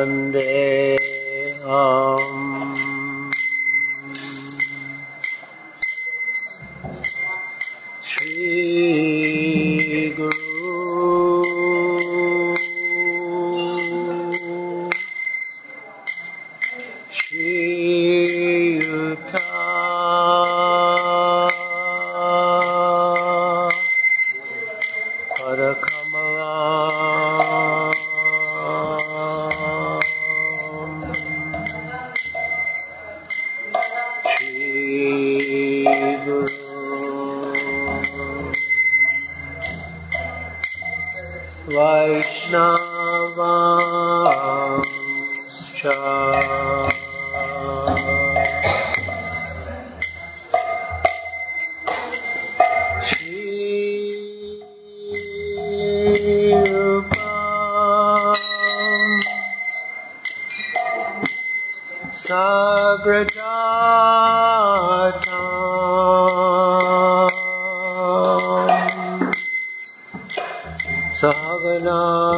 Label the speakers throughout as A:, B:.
A: Vandeham. Shri Guru Shri Yuta Vaishnavanscha Shri-rupam Sagrajatam Sahagana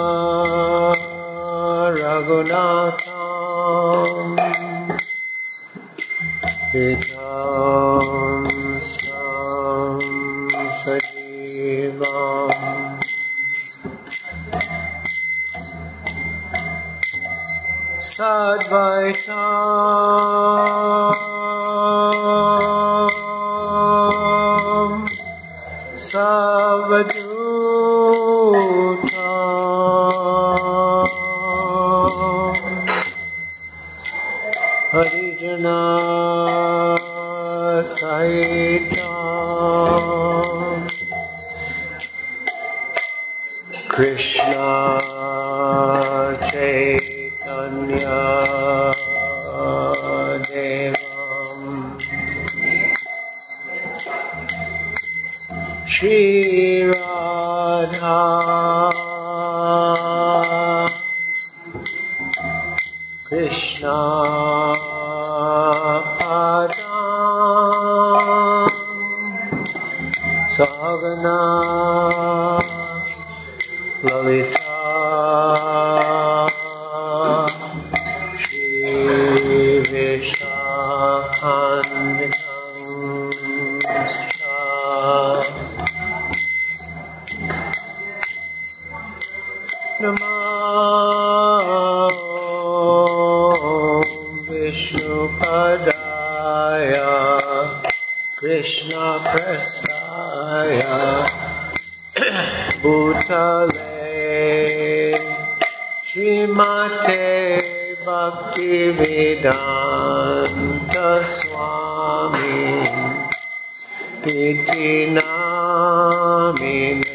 A: Raghunatham Vitam Sam Sajivam Sadvaitam Savadutam Harijana Sahitam Krishna Chaitanya Devam Shri Radha Krishna Padam Sahagana Lalita Shri Vishakhanvitamscha Namo Vishnupadaya Krishna Prestaya Bhutale Srimate Bhaktivedanta Swami Iti Namine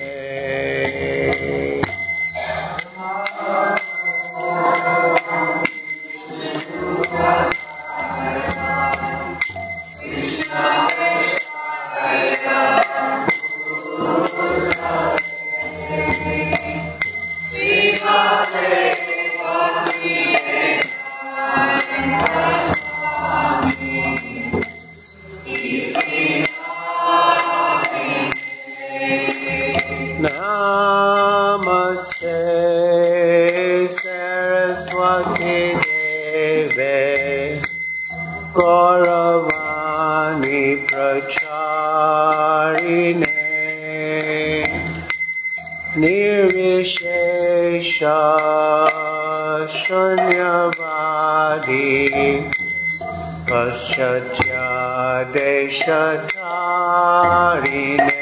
A: Namaste Saraswati Deve Gauravani Pracharine Nirvishesha Shunyavadi Paschatya Deshatarine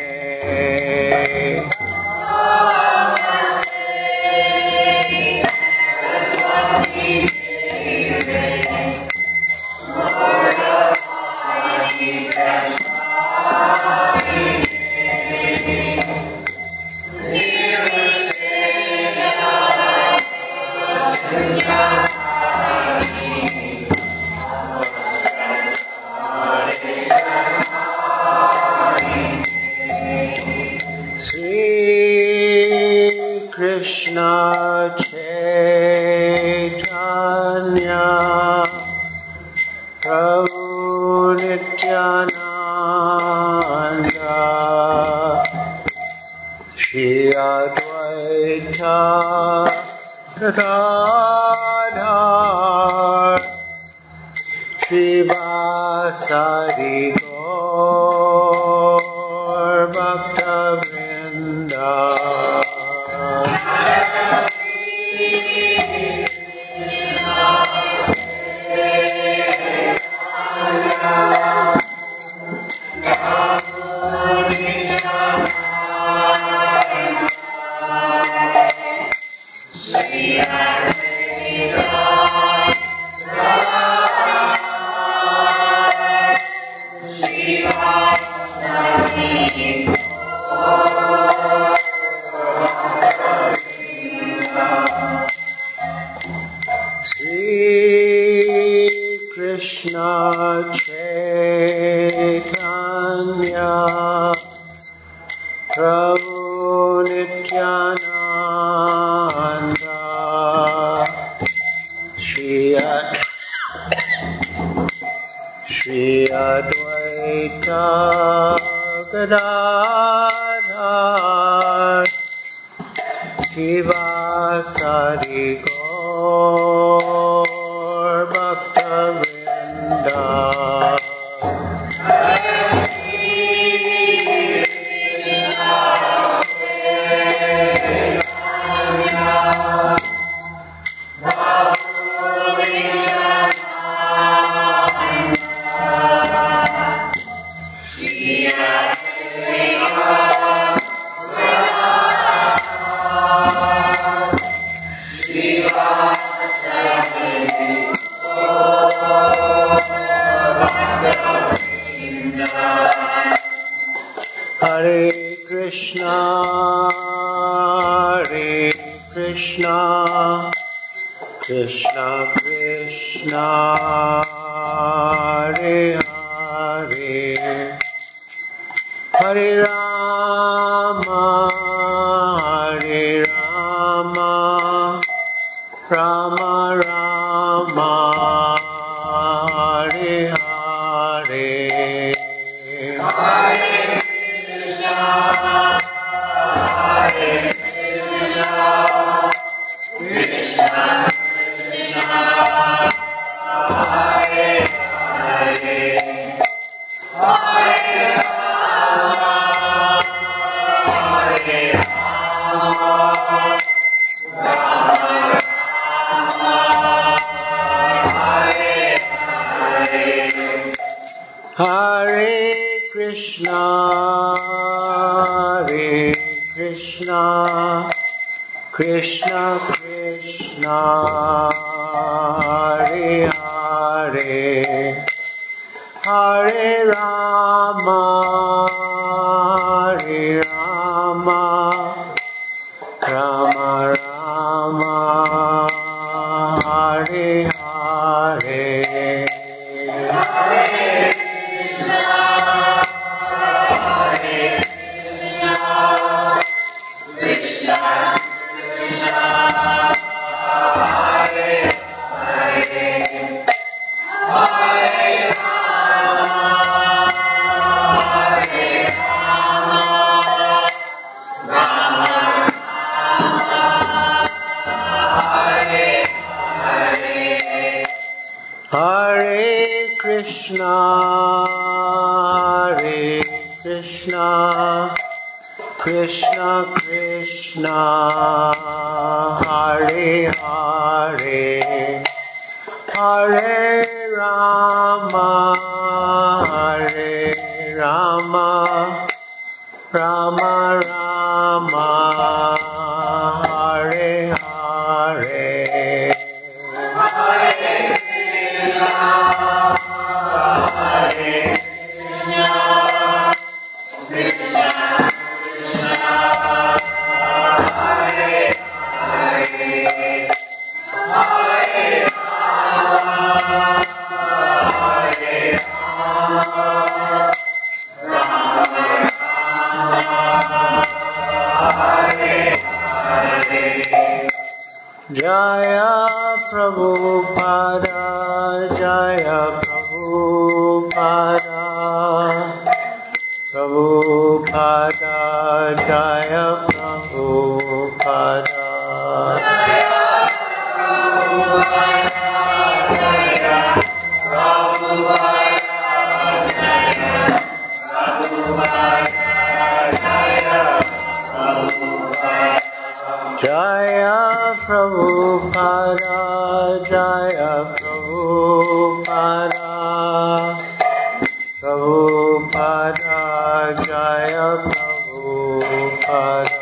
A: Krishna Chaitanya Prabhu Nityananda Shri Advaita Gadadhara Srivasadi Gaur Bhakta Vrinda Krishna Chaitanya Prabhu Nityananda Shri Advaita Gadadhar Srivasadi Gaur Bhakta Vrinda Hare Krishna, Krishna Krishna, Hare Hare, Hare Rama, Rama Rama, Hare Hare. Hare Krishna, Krishna Krishna, Hare Hare, Hare Rama, Rama Rama, Hare Hare. Hare Krishna, Krishna Krishna, Hare Hare, Hare Rama, Rama Rama, Hare Hare. Jaya Prabhupada, Jaya Prabhupada, Prabhupada, Jaya Prabhupada. Jaya Prabhupada, Jaya Prabhupada. Prabhupada, Jaya Prabhupada, Prabhupada, Jaya Prabhupada.